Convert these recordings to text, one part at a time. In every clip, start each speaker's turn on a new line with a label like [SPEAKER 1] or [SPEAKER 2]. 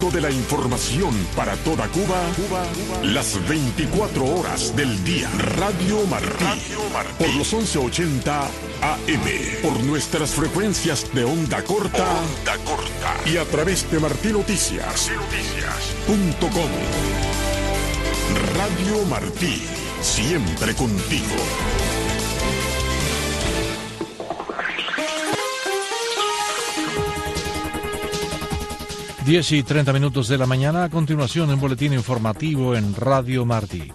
[SPEAKER 1] de la información para toda Cuba, las 24 horas del día. Radio Martí, por los 1180 AM, por nuestras frecuencias de onda corta, y a través de martinoticias.com. Radio Martí, siempre contigo.
[SPEAKER 2] 10:30 de la mañana. A continuación, un boletín informativo en Radio Martí.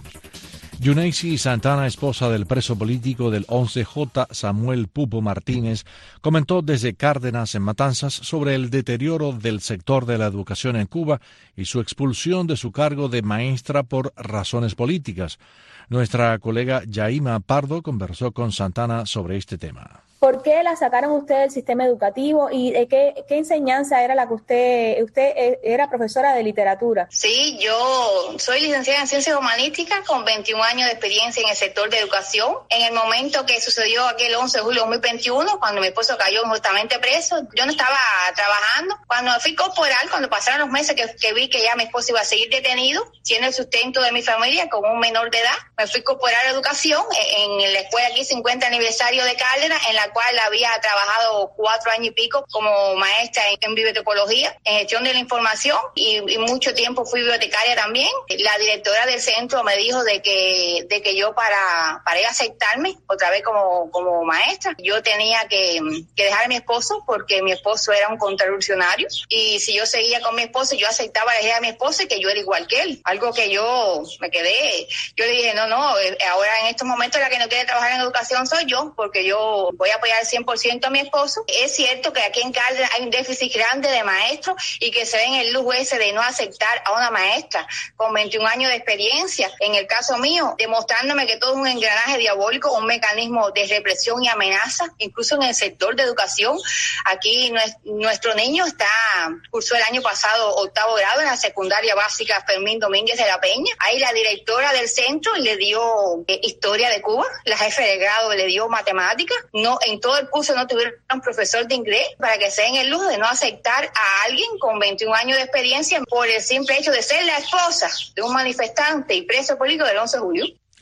[SPEAKER 2] Yuneisi Santana, esposa del preso político del 11J, Samuel Pupo Martínez, comentó desde Cárdenas, en Matanzas, sobre el deterioro del sector de la educación en Cuba y su expulsión de su cargo de maestra por razones políticas. Nuestra colega Yaima Pardo conversó con Santana sobre este tema.
[SPEAKER 3] ¿Por qué la sacaron usted del sistema educativo y de qué enseñanza era la que usted era profesora de literatura?
[SPEAKER 4] Sí, yo soy licenciada en Ciencias Humanísticas con 21 años de experiencia en el sector de educación. En el momento que sucedió aquel 11 de julio de 2021, cuando mi esposo cayó injustamente preso, yo no estaba trabajando. Cuando me fui corporal, cuando pasaron los meses que vi que ya mi esposo iba a seguir detenido, siendo el sustento de mi familia con un menor de edad, me fui corporal a educación en la escuela aquí 50 aniversario de Cárdenas, en la cual había trabajado 4 años y pico como maestra en bibliotecología, en gestión de la información y mucho tiempo fui bibliotecaria también. La directora del centro me dijo de que yo para ir a aceptarme otra vez como maestra, yo tenía que dejar a mi esposo porque mi esposo era un contrarrevolucionario y si yo seguía con mi esposo, yo aceptaba dejar a mi esposo y que yo era igual que él. Algo que yo me quedé, yo le dije, no, ahora en estos momentos la que no quiere trabajar en educación soy yo, porque yo voy a apoyar al 100% a mi esposo. Es cierto que aquí en Cárdenas hay un déficit grande de maestros y que se ven el lujo ese de no aceptar a una maestra con 21 años de experiencia, en el caso mío, demostrándome que todo es un engranaje diabólico, un mecanismo de represión y amenaza, incluso en el sector de educación. Aquí nuestro niño cursó el año pasado 8º grado en la secundaria básica Fermín Domínguez de la Peña. Ahí la directora del centro le dio historia de Cuba, la jefe de grado le dio matemáticas. No, en todo el curso no tuvieron un profesor de inglés para que se den el lujo de no aceptar a alguien con 21 años de experiencia por el simple hecho de ser la esposa de un manifestante y preso político del 11 de julio.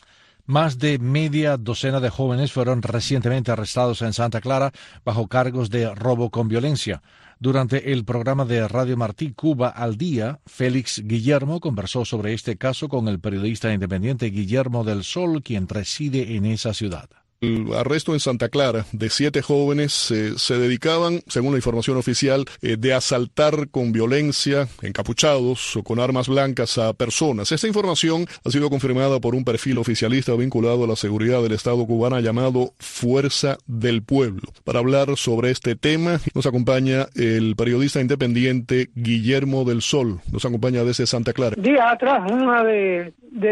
[SPEAKER 2] Más de media docena de jóvenes fueron recientemente arrestados en Santa Clara bajo cargos de robo con violencia. Durante el programa de Radio Martí Cuba al Día, Félix Guillermo conversó sobre este caso con el periodista independiente Guillermo del Sol, quien reside en esa ciudad.
[SPEAKER 5] El arresto en Santa Clara de 7 jóvenes se dedicaban, según la información oficial, de asaltar con violencia, encapuchados o con armas blancas a personas. Esta información ha sido confirmada por un perfil oficialista vinculado a la seguridad del Estado cubana llamado Fuerza del Pueblo. Para hablar sobre este tema nos acompaña el periodista independiente Guillermo del Sol. Nos acompaña desde Santa Clara.
[SPEAKER 6] Días atrás, una de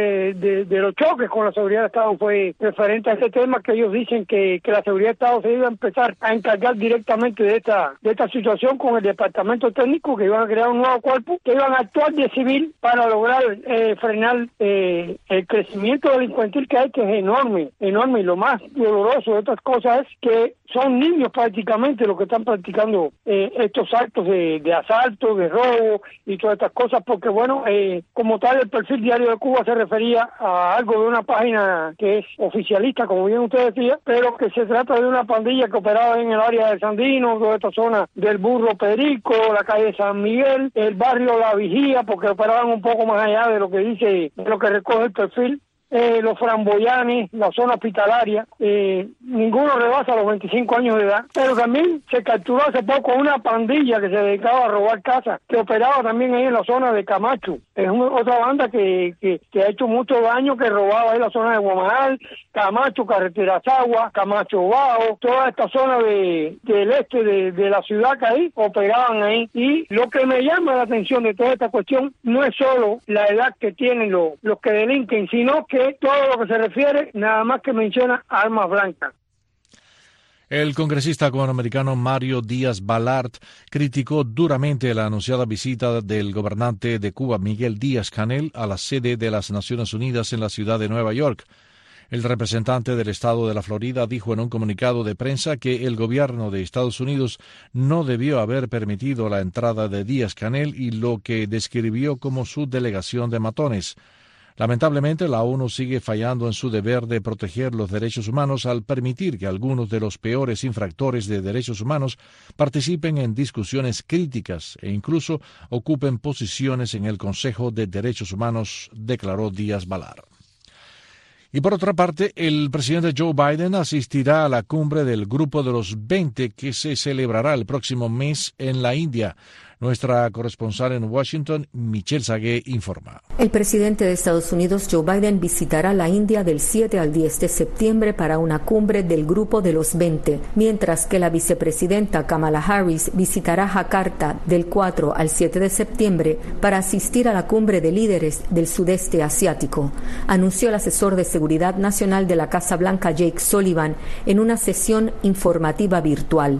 [SPEAKER 6] los choques con la seguridad del Estado fue referente a este tema, que ellos dicen que la seguridad del Estado se iba a empezar a encargar directamente de esta situación con el departamento técnico, que iban a crear un nuevo cuerpo, que iban a actuar de civil para lograr frenar el crecimiento delincuentil que hay, que es enorme, y lo más doloroso de estas cosas es que son niños prácticamente los que están practicando estos actos de asalto, de robo y todas estas cosas, porque bueno, como tal el perfil diario de Cuba se refería a algo de una página que es oficialista, como bien usted decía, pero que se trata de una pandilla que operaba en el área de Sandino, toda esta zona del Burro Perico, la calle San Miguel, el barrio La Vigía, porque operaban un poco más allá de lo que dice, de lo que recoge el perfil. Los Framboyanes, la zona hospitalaria, ninguno rebasa los 25 años de edad, pero también se capturó hace poco una pandilla que se dedicaba a robar casas, que operaba también ahí en la zona de Camacho. Es otra banda que ha hecho mucho daño, que robaba ahí en la zona de Guamanal, Camacho, Carretera Sagua, Camacho Bajo, toda esta zona del este de la ciudad, que ahí operaban ahí. Y lo que me llama la atención de toda esta cuestión no es solo la edad que tienen los que delinquen, sino que todo lo que se refiere nada más que menciona armas blancas.
[SPEAKER 2] El congresista cubanoamericano Mario Díaz Balart criticó duramente la anunciada visita del gobernante de Cuba, Miguel Díaz-Canel, a la sede de las Naciones Unidas en la ciudad de Nueva York. El representante del estado de la Florida dijo en un comunicado de prensa que el gobierno de Estados Unidos no debió haber permitido la entrada de Díaz-Canel y lo que describió como su delegación de matones. Lamentablemente, la ONU sigue fallando en su deber de proteger los derechos humanos al permitir que algunos de los peores infractores de derechos humanos participen en discusiones críticas e incluso ocupen posiciones en el Consejo de Derechos Humanos, declaró Díaz-Balart. Y por otra parte, el presidente Joe Biden asistirá a la cumbre del Grupo de los 20 que se celebrará el próximo mes en la India. Nuestra corresponsal en Washington, Michelle Sagué, informa.
[SPEAKER 7] El presidente de Estados Unidos, Joe Biden, visitará la India del 7 al 10 de septiembre para una cumbre del Grupo de los 20, mientras que la vicepresidenta Kamala Harris visitará Jakarta del 4 al 7 de septiembre para asistir a la cumbre de líderes del sudeste asiático, anunció el asesor de Seguridad Nacional de la Casa Blanca, Jake Sullivan, en una sesión informativa virtual.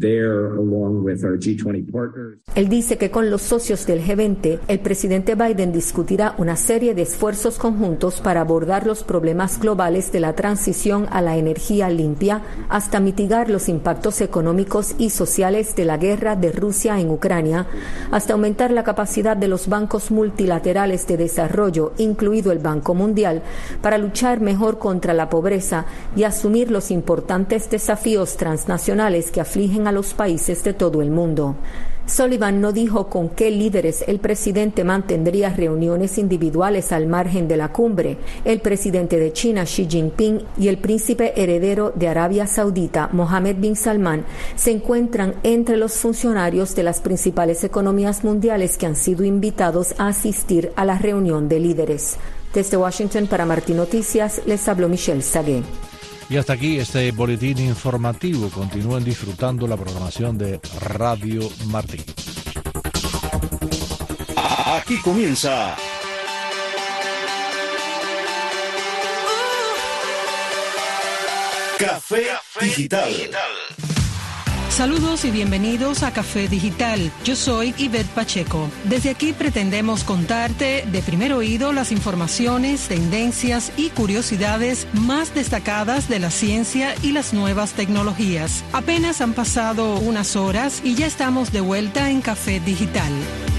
[SPEAKER 7] Él dice que con los socios del G20, el presidente Biden discutirá una serie de esfuerzos conjuntos para abordar los problemas globales de la transición a la energía limpia hasta mitigar los impactos económicos y sociales de la guerra de Rusia en Ucrania, hasta aumentar la capacidad de los bancos multilaterales de desarrollo, incluido el Banco Mundial, para luchar mejor contra la pobreza y asumir los importantes desafíos transnacionales que afligen a los países de todo el mundo. Sullivan no dijo con qué líderes el presidente mantendría reuniones individuales al margen de la cumbre. El presidente de China, Xi Jinping, y el príncipe heredero de Arabia Saudita, Mohammed bin Salman, se encuentran entre los funcionarios de las principales economías mundiales que han sido invitados a asistir a la reunión de líderes. Desde Washington para Martí Noticias, les habló Michelle Sagué.
[SPEAKER 2] Y hasta aquí este boletín informativo. Continúen disfrutando la programación de Radio Martí.
[SPEAKER 8] Aquí comienza Café Digital.
[SPEAKER 9] Saludos y bienvenidos a Café Digital. Yo soy Ivette Pacheco. Desde aquí pretendemos contarte de primer oído las informaciones, tendencias y curiosidades más destacadas de la ciencia y las nuevas tecnologías. Apenas han pasado unas horas y ya estamos de vuelta en Café Digital.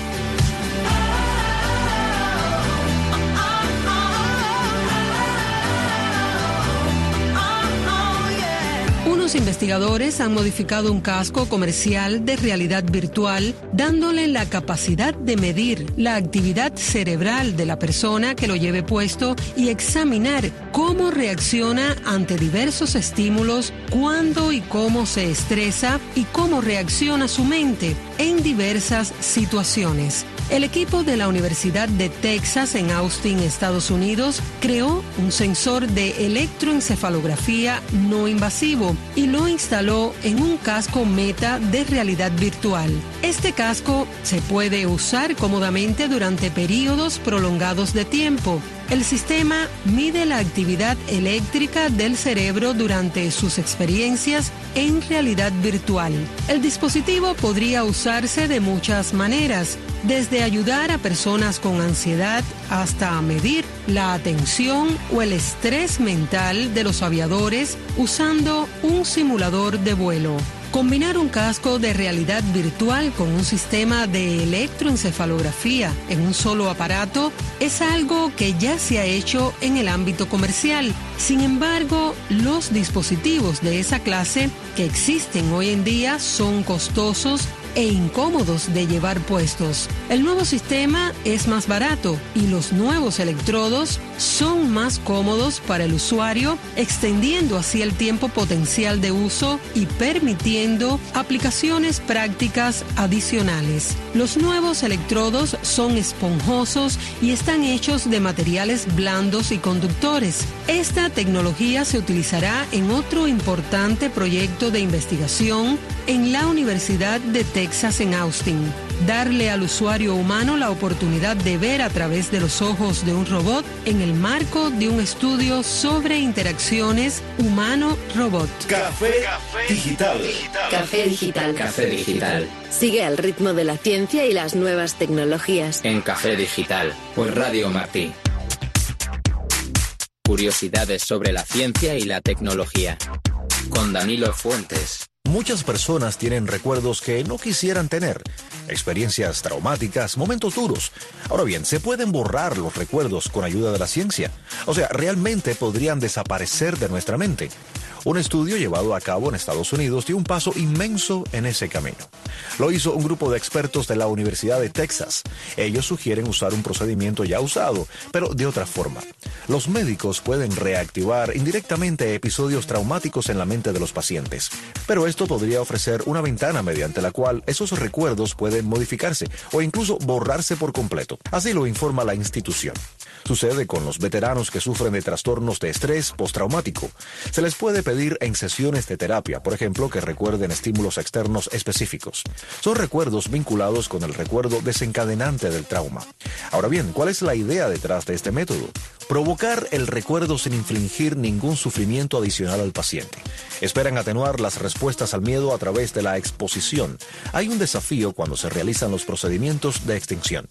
[SPEAKER 9] Unos investigadores han modificado un casco comercial de realidad virtual, dándole la capacidad de medir la actividad cerebral de la persona que lo lleve puesto y examinar cómo reacciona ante diversos estímulos, cuándo y cómo se estresa y cómo reacciona su mente en diversas situaciones. El equipo de la Universidad de Texas en Austin, Estados Unidos, creó un sensor de electroencefalografía no invasivo y lo instaló en un casco Meta de realidad virtual. Este casco se puede usar cómodamente durante periodos prolongados de tiempo. El sistema mide la actividad eléctrica del cerebro durante sus experiencias en realidad virtual. El dispositivo podría usarse de muchas maneras, desde ayudar a personas con ansiedad hasta medir la atención o el estrés mental de los aviadores usando un simulador de vuelo. Combinar un casco de realidad virtual con un sistema de electroencefalografía en un solo aparato es algo que ya se ha hecho en el ámbito comercial. Sin embargo, los dispositivos de esa clase que existen hoy en día son costosos e incómodos de llevar puestos. El nuevo sistema es más barato y los nuevos electrodos son más cómodos para el usuario, extendiendo así el tiempo potencial de uso y permitiendo aplicaciones prácticas adicionales. Los nuevos electrodos son esponjosos y están hechos de materiales blandos y conductores. Esta tecnología se utilizará en otro importante proyecto de investigación en la Universidad de Texas en Austin. Darle al usuario humano la oportunidad de ver a través de los ojos de un robot en el marco de un estudio sobre interacciones humano-robot.
[SPEAKER 8] Café Digital.
[SPEAKER 10] Café Digital.
[SPEAKER 11] Café Digital.
[SPEAKER 10] Sigue al ritmo de la ciencia y las nuevas tecnologías.
[SPEAKER 11] En Café Digital, por Radio Martí. Curiosidades sobre la ciencia y la tecnología. Con Danilo Fuentes.
[SPEAKER 12] Muchas personas tienen recuerdos que no quisieran tener, experiencias traumáticas, momentos duros. Ahora bien, ¿se pueden borrar los recuerdos con ayuda de la ciencia? O sea, ¿realmente podrían desaparecer de nuestra mente? Un estudio llevado a cabo en Estados Unidos dio un paso inmenso en ese camino. Lo hizo un grupo de expertos de la Universidad de Texas. Ellos sugieren usar un procedimiento ya usado, pero de otra forma. Los médicos pueden reactivar indirectamente episodios traumáticos en la mente de los pacientes, pero esto podría ofrecer una ventana mediante la cual esos recuerdos pueden modificarse o incluso borrarse por completo. Así lo informa la institución. Sucede con los veteranos que sufren de trastornos de estrés postraumático. Se les puede pedir en sesiones de terapia, por ejemplo, que recuerden estímulos externos específicos. Son recuerdos vinculados con el recuerdo desencadenante del trauma. Ahora bien, ¿cuál es la idea detrás de este método? Provocar el recuerdo sin infligir ningún sufrimiento adicional al paciente. Esperan atenuar las respuestas al miedo a través de la exposición. Hay un desafío cuando se realizan los procedimientos de extinción.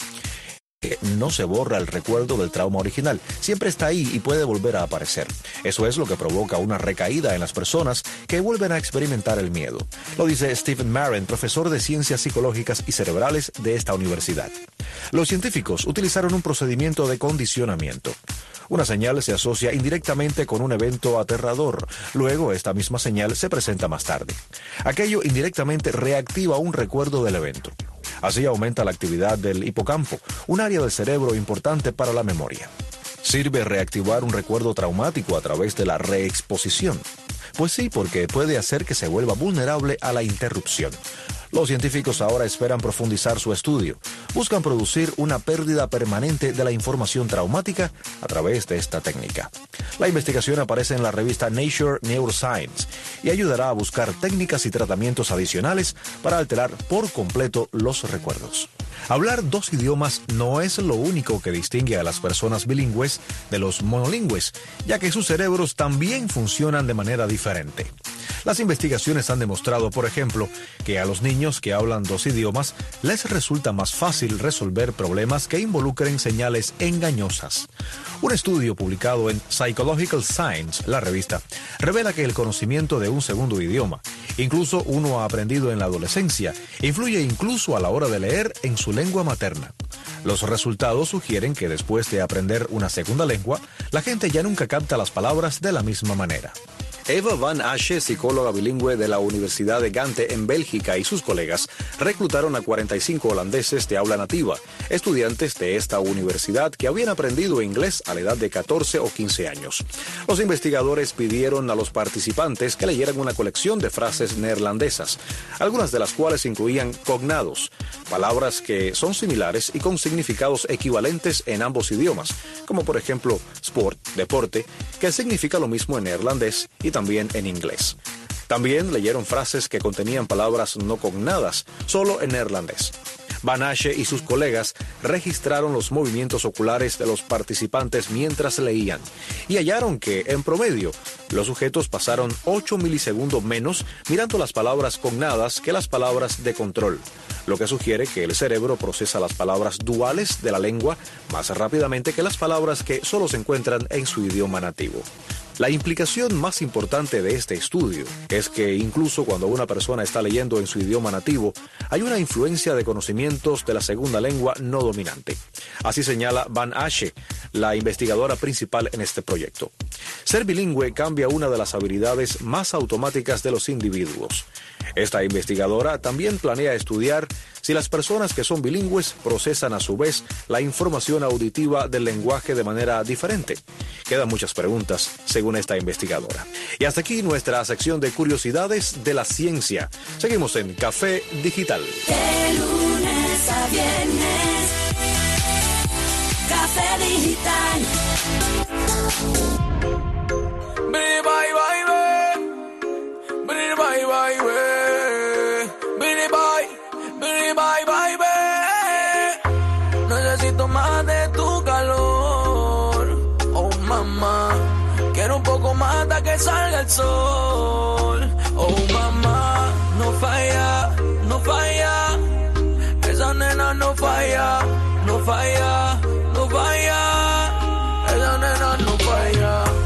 [SPEAKER 12] No se borra el recuerdo del trauma original, siempre está ahí y puede volver a aparecer. Eso es lo que provoca una recaída en las personas que vuelven a experimentar el miedo. Lo dice Stephen Marin, profesor de Ciencias Psicológicas y Cerebrales de esta universidad. Los científicos utilizaron un procedimiento de condicionamiento. Una señal se asocia indirectamente con un evento aterrador. Luego, esta misma señal se presenta más tarde. Aquello indirectamente reactiva un recuerdo del evento. Así aumenta la actividad del hipocampo, un área del cerebro importante para la memoria. ¿Sirve reactivar un recuerdo traumático a través de la reexposición? Pues sí, porque puede hacer que se vuelva vulnerable a la interrupción. Los científicos ahora esperan profundizar su estudio. Buscan producir una pérdida permanente de la información traumática a través de esta técnica. La investigación aparece en la revista Nature Neuroscience y ayudará a buscar técnicas y tratamientos adicionales para alterar por completo los recuerdos. Hablar 2 idiomas no es lo único que distingue a las personas bilingües de los monolingües, ya que sus cerebros también funcionan de manera diferente. Las investigaciones han demostrado, por ejemplo, que a los niños que hablan 2 idiomas les resulta más fácil resolver problemas que involucren señales engañosas. Un estudio publicado en Psychological Science, la revista, revela que el conocimiento de un segundo idioma, incluso uno aprendido en la adolescencia, influye incluso a la hora de leer en su lengua materna. Los resultados sugieren que después de aprender una segunda lengua, la gente ya nunca capta las palabras de la misma manera. Eva Van Asche, psicóloga bilingüe de la Universidad de Gante en Bélgica, y sus colegas reclutaron a 45 holandeses de habla nativa, estudiantes de esta universidad que habían aprendido inglés a la edad de 14 o 15 años. Los investigadores pidieron a los participantes que leyeran una colección de frases neerlandesas, algunas de las cuales incluían cognados, palabras que son similares y con significados equivalentes en ambos idiomas, como por ejemplo sport, deporte, que significa lo mismo en neerlandés y también en inglés. También leyeron frases que contenían palabras no cognadas, solo en neerlandés. Van Asche y sus colegas registraron los movimientos oculares de los participantes mientras leían y hallaron que, en promedio, los sujetos pasaron 8 milisegundos menos mirando las palabras cognadas que las palabras de control, lo que sugiere que el cerebro procesa las palabras duales de la lengua más rápidamente que las palabras que solo se encuentran en su idioma nativo. La implicación más importante de este estudio es que incluso cuando una persona está leyendo en su idioma nativo, hay una influencia de conocimientos de la segunda lengua no dominante. Así señala Van Asche, la investigadora principal en este proyecto. Ser bilingüe cambia una de las habilidades más automáticas de los individuos. Esta investigadora también planea estudiar si las personas que son bilingües procesan a su vez la información auditiva del lenguaje de manera diferente. Quedan muchas preguntas, según esta investigadora. Y hasta aquí nuestra sección de curiosidades de la ciencia. Seguimos en Café Digital.
[SPEAKER 13] De lunes a viernes, Café Digital.
[SPEAKER 14] Bye, bye, bye. Bye, bye, bye. Bye, bye, bye. Necesito más de tu calor. Oh, mamá. Quiero un poco más hasta que salga el sol. Oh, mamá. No falla, no falla. Esa nena no falla, no falla, no falla. Esa nena no falla.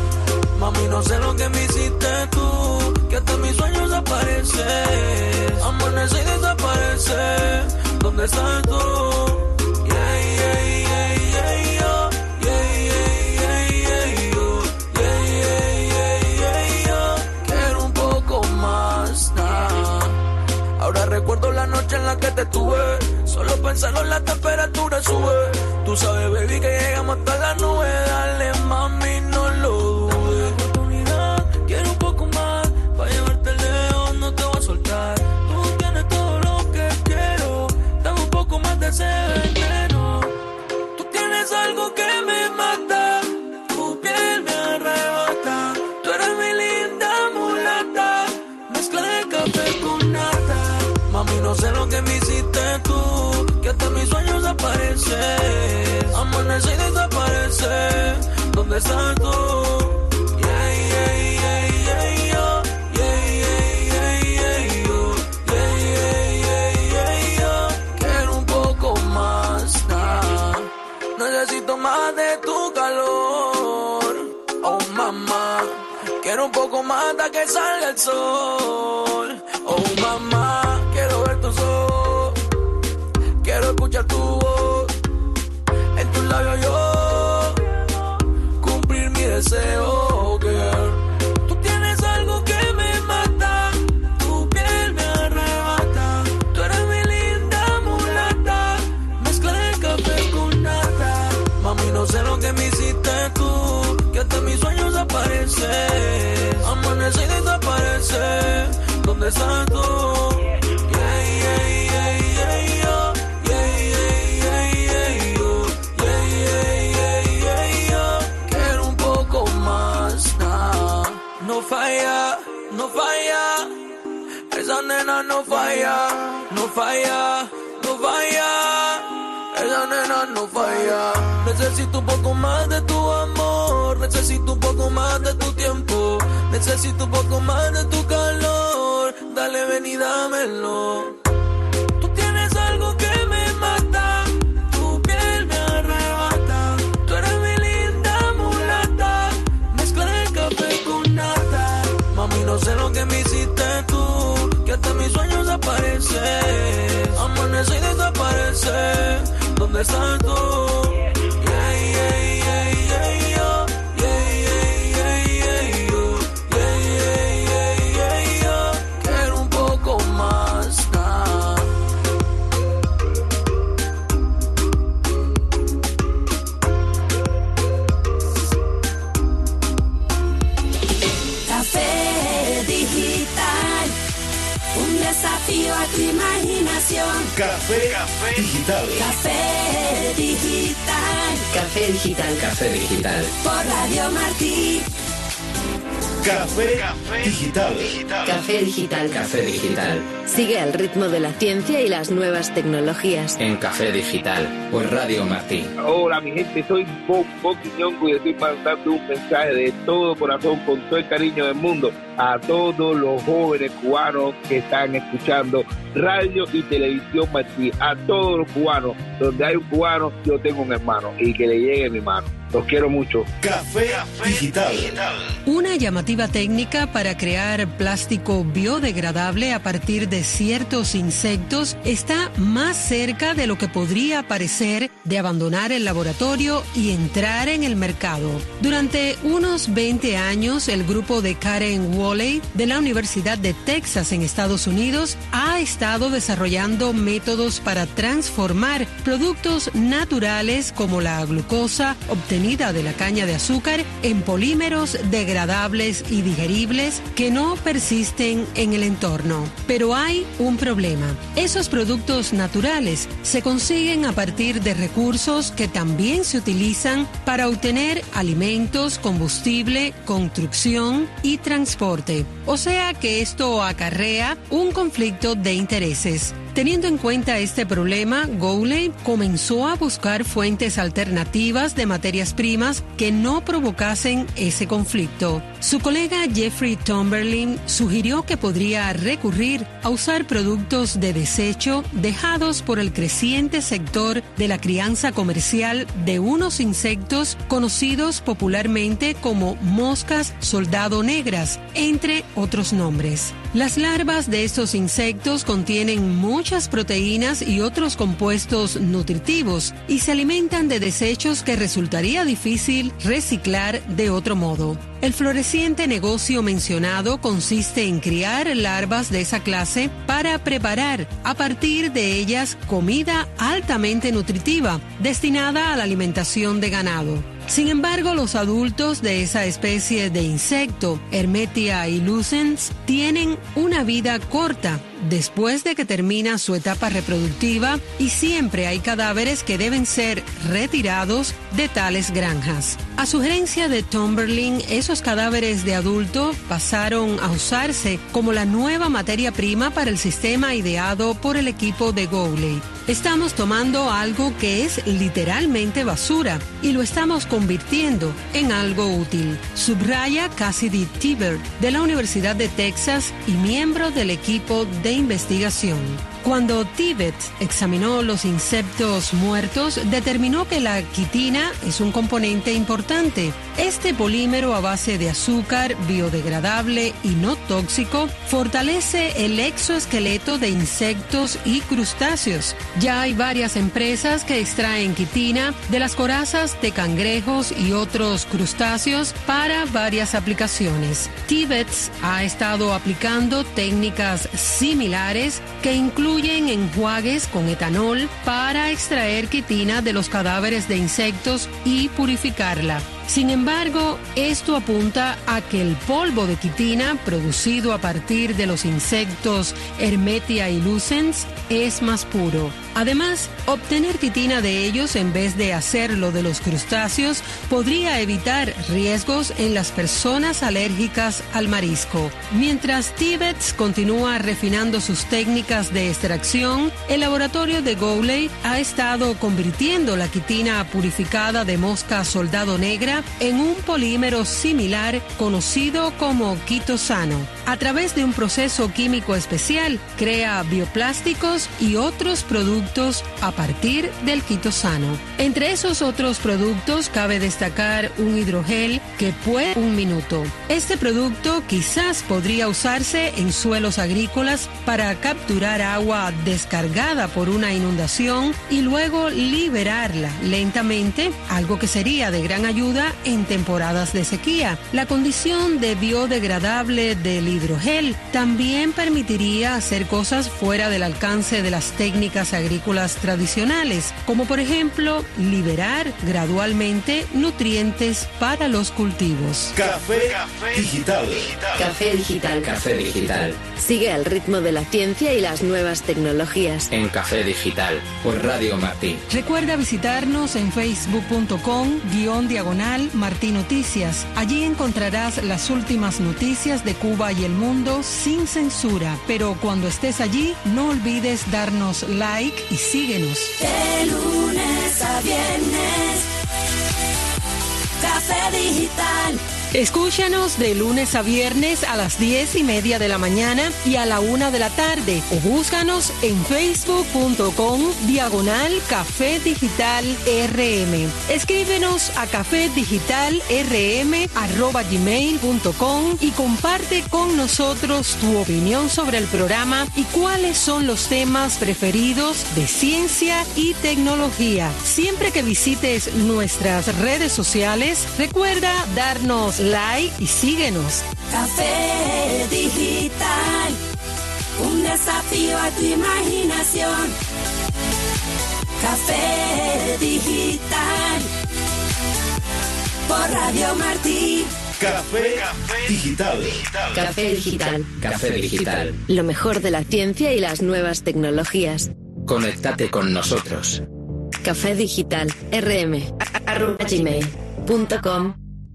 [SPEAKER 14] no sé lo que me hiciste tú, que hasta mis sueños apareces. Amanece y desaparece. ¿Dónde estás tú? Yeah, yeah, yeah, yeah, yo. Yeah, yeah, yeah, yeah, yo. Yeah, yeah, yeah, yeah, yo. Quiero un poco más, nah. Ahora recuerdo la noche en la que te tuve. Solo pensarlo la temperatura sube. Tú sabes, baby, que llegamos hasta la nube. Dale, mami, no lo dudes. Dame la oportunidad, quiero un poco más. Pa' llevarte lejos, no te voy a soltar. Tú tienes todo lo que quiero. Dame un poco más de ese veneno. Tú tienes algo que me mata. Tu piel me arrebata. Tú eres mi linda mulata. Mezcla de café con nata. Mami, no sé lo que me hiciste tú, que hasta mis sueños apareces. Amanece y desaparece. ¿Dónde estás tú? Yeah, yeah, yeah, yeah, yo. Yeah, yeah, yeah, yeah, yo. Yeah, yeah, yeah, yeah, yo. Quiero un poco más, nah. Necesito más de tu calor. Oh, mamá. Quiero un poco más hasta que salga el sol. Oh, mamá. Quiero ver tus ojos. Quiero escuchar tu voz. En tus labios yo cumplir mi deseo, girl. Tú tienes algo que me mata. Tu piel me arrebata. Tú eres mi linda mulata. Mezcla de café con nata. Mami, no sé lo que me hiciste tú, que hasta mis sueños apareces. Amanece y desaparece. ¿Dónde estás tú? No falla, esa nena no falla, no falla, no falla, esa nena no falla. Necesito un poco más de tu amor, necesito un poco más de tu tiempo, necesito un poco más de tu calor. Dale, ven y dámelo. Tú tienes algo que me mata, tu piel me arrebata. Tú eres mi linda mulata, mezcla de café con nata. Mami, no sé lo que me hiciste tú, que hasta mis sueños aparecen. Amanece y desaparece. ¿Dónde estás tú? Yeah, yeah, yeah, yeah, yo. Yeah, yeah, yeah, yeah, yo. Yeah, yeah, yeah, yeah, yo. Quiero un poco más, nah.
[SPEAKER 13] Café digital, un desafío a tu imaginación.
[SPEAKER 8] Café digital.
[SPEAKER 13] Café digital.
[SPEAKER 10] Café digital. Café digital.
[SPEAKER 13] Por Radio Martí.
[SPEAKER 8] Café digital.
[SPEAKER 10] Café digital. Café digital. Sigue al ritmo de la ciencia y las nuevas tecnologías.
[SPEAKER 11] En Café Digital, por Radio Martí.
[SPEAKER 15] Hola, mi gente, soy Bob Quiñongo y estoy mandando un mensaje de todo corazón, con todo el cariño del mundo, a todos los jóvenes cubanos que están escuchando radio y televisión Martí. A todos los cubanos, donde hay un cubano, yo tengo un hermano, y que le llegue mi mano. Los quiero mucho.
[SPEAKER 8] Café digital.
[SPEAKER 9] Una llamativa técnica para crear plástico biodegradable a partir de ciertos insectos está más cerca de lo que podría parecer de abandonar el laboratorio y entrar en el mercado. Durante unos 20 años, el grupo de Karen Woolley de la Universidad de Texas en Estados Unidos ha estado desarrollando métodos para transformar productos naturales como la glucosa obtenida de la caña de azúcar en polímeros degradables y digeribles que no persisten en el entorno. Pero hay un problema. Esos productos naturales se consiguen a partir de recursos que también se utilizan para obtener alimentos, combustible, construcción y transporte. O sea que esto acarrea un conflicto de intereses. Teniendo en cuenta este problema, Gowley comenzó a buscar fuentes alternativas de materias primas que no provocasen ese conflicto. Su colega Jeffrey Tomberlin sugirió que podría recurrir a usar productos de desecho dejados por el creciente sector de la crianza comercial de unos insectos conocidos popularmente como moscas soldado negras, entre otros nombres. Las larvas de estos insectos contienen muchas proteínas y otros compuestos nutritivos y se alimentan de desechos que resultaría difícil reciclar de otro modo. El floreciente negocio mencionado consiste en criar larvas de esa clase para preparar a partir de ellas comida altamente nutritiva destinada a la alimentación de ganado. Sin embargo, los adultos de esa especie de insecto, Hermetia ilucens, tienen una vida corta después de que termina su etapa reproductiva y siempre hay cadáveres que deben ser retirados de tales granjas. A sugerencia de Tomberlin, esos cadáveres de adulto pasaron a usarse como la nueva materia prima para el sistema ideado por el equipo de Gowley. Estamos tomando algo que es literalmente basura y lo estamos convirtiendo en algo útil, subraya Cassidy Tiber de la Universidad de Texas y miembro del equipo de investigación. Cuando Tibbett examinó los insectos muertos, determinó que la quitina es un componente importante. Este polímero a base de azúcar, biodegradable y no tóxico, fortalece el exoesqueleto de insectos y crustáceos. Ya hay varias empresas que extraen quitina de las corazas de cangrejos y otros crustáceos para varias aplicaciones. Tibbett ha estado aplicando técnicas similares que incluyen enjuagues con etanol para extraer quitina de los cadáveres de insectos y purificarla. Sin embargo, esto apunta a que el polvo de quitina producido a partir de los insectos Hermetia ilucens es más puro. Además, obtener quitina de ellos en vez de hacerlo de los crustáceos podría evitar riesgos en las personas alérgicas al marisco. Mientras Tibbett continúa refinando sus técnicas de extracción, el laboratorio de Gowley ha estado convirtiendo la quitina purificada de mosca soldado negra en un polímero similar conocido como quitosano. A través de un proceso químico especial, crea bioplásticos y otros productos a partir del quitosano. Entre esos otros productos cabe destacar un hidrogel que puede 1 minuto. Este producto quizás podría usarse en suelos agrícolas para capturar agua descargada por una inundación y luego liberarla lentamente, algo que sería de gran ayuda en temporadas de sequía. La condición de biodegradable del hidrogel también permitiría hacer cosas fuera del alcance de las técnicas agrícolas tradicionales, como por ejemplo liberar gradualmente nutrientes para los cultivos.
[SPEAKER 8] Café Digital.
[SPEAKER 10] Café Digital.
[SPEAKER 11] Café Digital.
[SPEAKER 10] Sigue al ritmo de la ciencia y las nuevas tecnologías.
[SPEAKER 11] En Café Digital, por Radio Martí.
[SPEAKER 9] Recuerda visitarnos en facebook.com/Martí Noticias. Allí encontrarás las últimas noticias de Cuba y el mundo sin censura. Pero cuando estés allí, no olvides darnos like y síguenos.
[SPEAKER 13] De lunes a viernes, Café Digital.
[SPEAKER 9] Escúchanos de lunes a viernes a las 10:30 de la mañana y a la 1 de la tarde o búscanos en facebook.com/Café Digital RM. Escríbenos a cafedigitalrm@gmail.com y comparte con nosotros tu opinión sobre el programa y cuáles son los temas preferidos de ciencia y tecnología. Siempre que visites nuestras redes sociales, recuerda darnos like y síguenos.
[SPEAKER 13] Café Digital, un desafío a tu imaginación. Café Digital, por Radio Martí.
[SPEAKER 8] Café Digital.
[SPEAKER 10] Café Digital.
[SPEAKER 11] Café Digital.
[SPEAKER 10] Lo mejor de la ciencia y las nuevas tecnologías.
[SPEAKER 11] Conéctate con nosotros.
[SPEAKER 10] Café Digital RM @gmail.com.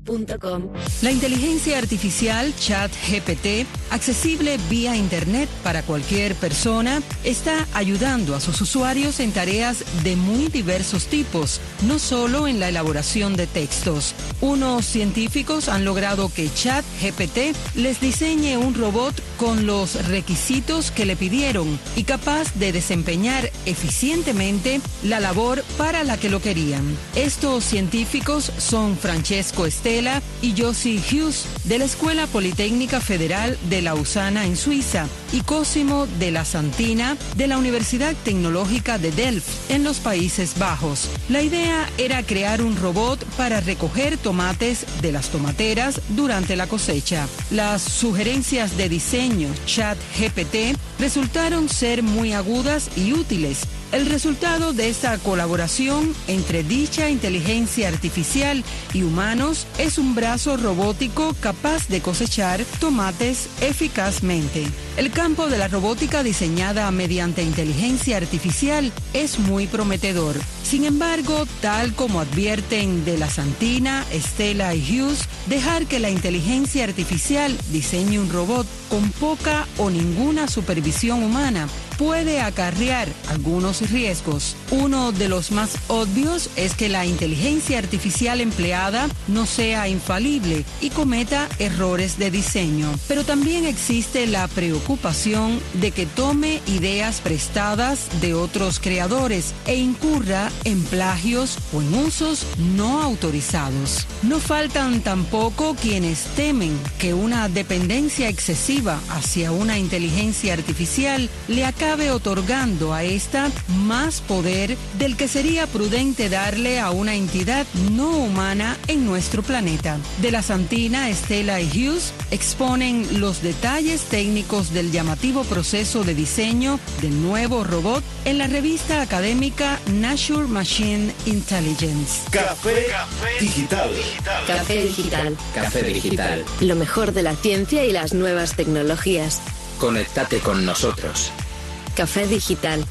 [SPEAKER 9] La inteligencia artificial ChatGPT, accesible vía Internet para cualquier persona, está ayudando a sus usuarios en tareas de muy diversos tipos, no solo en la elaboración de textos. Unos científicos han logrado que ChatGPT les diseñe un robot con los requisitos que le pidieron y capaz de desempeñar eficientemente la labor para la que lo querían. Estos científicos son Francesco Estela y Josie Hughes de la Escuela Politécnica Federal de Lausana en Suiza y Cosimo de la Santina de la Universidad Tecnológica de Delft en los Países Bajos. La idea era crear un robot para recoger tomates de las tomateras durante la cosecha. Las sugerencias de diseño ChatGPT resultaron ser muy agudas y útiles. El resultado de esta colaboración entre dicha inteligencia artificial y humanos es un brazo robótico capaz de cosechar tomates eficazmente. El campo de la robótica diseñada mediante inteligencia artificial es muy prometedor. Sin embargo, tal como advierten de la Santina, Estela y Hughes, dejar que la inteligencia artificial diseñe un robot con poca o ninguna supervisión humana puede acarrear algunos riesgos. Uno de los más obvios es que la inteligencia artificial empleada no sea infalible y cometa errores de diseño. Pero también existe la preocupación de que tome ideas prestadas de otros creadores e incurra en plagios o en usos no autorizados. No faltan tampoco quienes temen que una dependencia excesiva hacia una inteligencia artificial le acabe otorgando a esta más poder del que sería prudente darle a una entidad no humana en nuestro planeta. De la Santina, Estela y Hughes exponen los detalles técnicos del llamativo proceso de diseño del nuevo robot en la revista académica Nature Machine Intelligence.
[SPEAKER 8] Café Digital.
[SPEAKER 10] Café Digital.
[SPEAKER 11] Café Digital.
[SPEAKER 10] Lo mejor de la ciencia y las nuevas tecnologías.
[SPEAKER 11] Conéctate con nosotros.
[SPEAKER 10] Café Digital,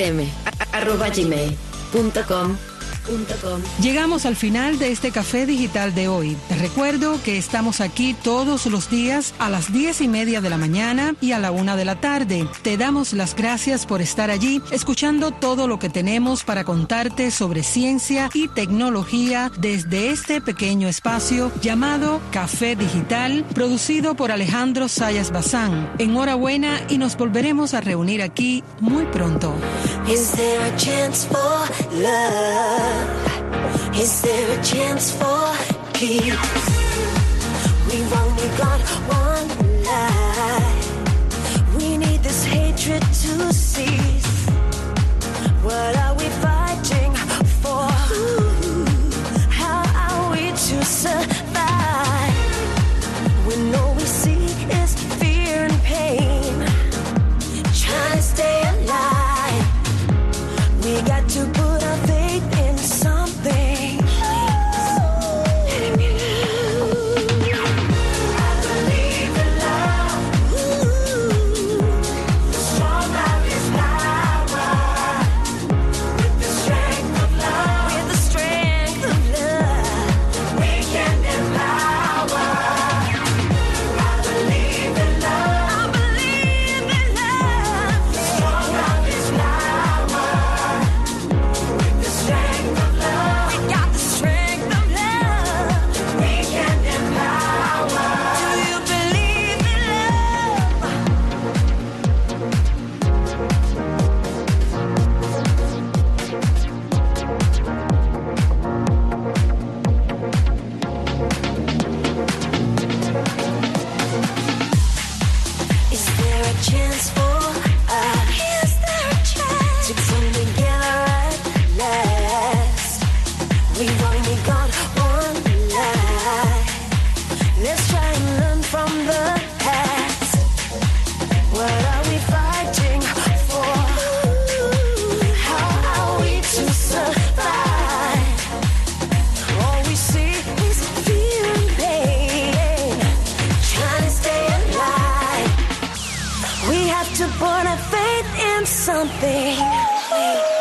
[SPEAKER 10] rm@gmail.com.
[SPEAKER 9] Llegamos al final de este Café Digital de hoy. Te recuerdo que estamos aquí todos los días a las 10:30 de la mañana y a la 1 de la tarde. Te damos las gracias por estar allí, escuchando todo lo que tenemos para contarte sobre ciencia y tecnología desde este pequeño espacio llamado Café Digital, producido por Alejandro Sayas Bazán. Enhorabuena y nos volveremos a reunir aquí muy pronto.
[SPEAKER 13] Is there a chance for love? Is there a chance for peace? We've only got one life. We need this hatred to cease. What are we fighting for? How are we to survive when all we see is fear and pain? Trying to stay alive. We got to put our faith in something. I believe in love. Strong love is power. With the strength of love. With the strength of love. We can empower. I believe in love. I believe in love. Strong love is power. With the strength of love. We got the strength of love. We can empower. Do you believe in love? Is there a chance for us? Is there a chance to come together at last? We've only got one life. Let's try and learn from the past. What are we fighting for? How are we to survive? All we see is fear and pain. Trying to stay alive. We have to put our faith in something.